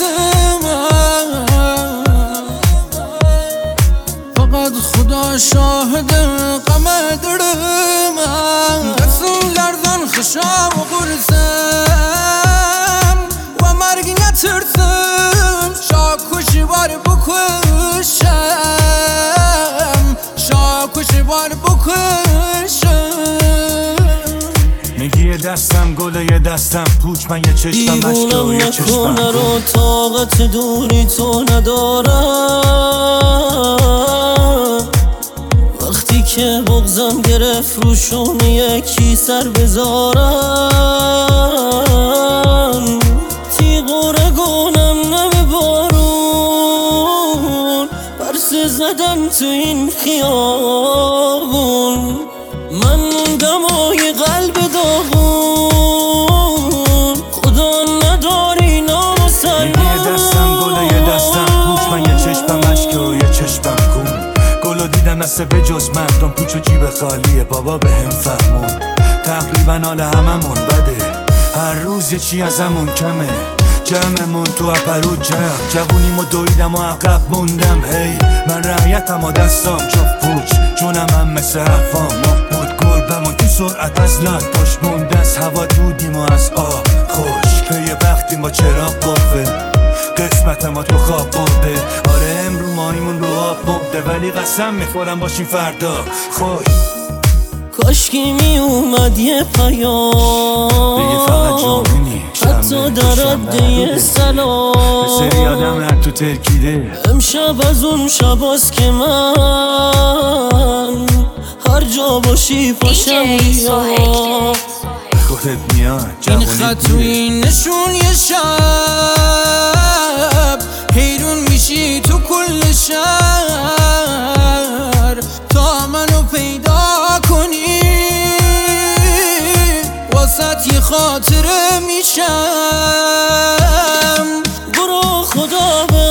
من، فقط خدا شاهد غم دل من. Rəsullərdən xışam qursam və mərg nətirdim. Şakuşi var bu kuşam, şakuşi var bu kuşam. میگی یه دستم گله یه دستم پوچ، من یه چشمم عشق و یه چشمم دیوونم نکن رو طاقت دوری تو ندارم. وقتی که بغضم گرفت روشون یکی سر بذارم. تیغ و رگونم نم بارون، پرسه زدم تو این خیابون. من موندم و یه قلب داغون، خدا نداری ناموسم. میگی یه دستم گله یه دستم پوچ، من یه چشمم عشق و یه چشمم خون. گلو دیدم نسه به جز مردم، پوچ و جیب خالیه بابا به هم فهمون. تقریبا حال هممون بده، هر روز یه چی ازمون کمه. جمعمون تو اپرو جوونیم و دویدم و عقب موندم. هی من رعیتم و دستام جفت پوچ، جونم هم مثل حرفام محمود. گربمون تو سرعت از لان پشت مونده، از هوا دودیم و از آب خوش. پی بختیم با چراغ قفه، قسمت ما تو خواب برده. آره امرو ماهیمون رو آب مرده، ولی قسم میخورم باشیم فردا خوش. کاشکی می اومد یه پیام، بگه فقط جامونی حتی در عده سلام. سری آدم هر تو ترکیده، امشب از اون شباست که من هر جا باشی پاشم بیام. خودت میاد این خط و این نشون یه شب، حیرون میشی تو کل شهر. تا منو پیدا کنی واسه یه خاطره میشم. برو خدا به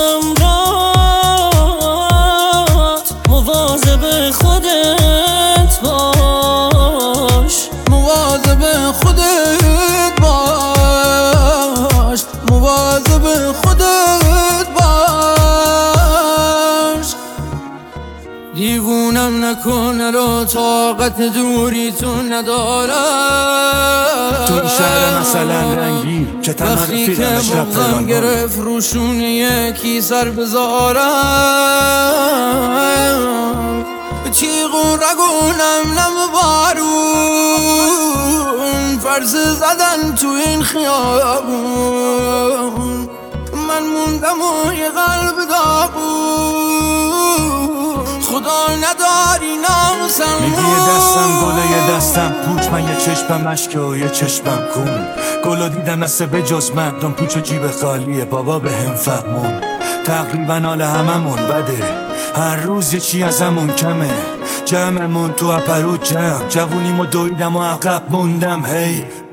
امرات، مواظب خودت باش. مواظب خودت باش، مواظب خودت باش. دیوونم نکن رو طاقت دوری تو ندارم. تو این شهر مثلا رنگی که وقتی که بغضم گرفت روشون یکی سر بذارم. تیغ و رگونم نم بارون، فرض زدن تو این خیابون. من موندم و یه قلب داغون، خدا نداری ناموسم. میگی یه دستم گله یه دستم پوچ، من یه چشمم عشق و یه چشمم خون. گلو دیدم نسه به جز مردم، پوچ و جیب خالیه بابا به هم فهمون. تقریبا حال هممون بده، هر روز یه چی ازمون کمه. جمعمون تو اپرو جوونیم و دویدم و عقب موندم. هی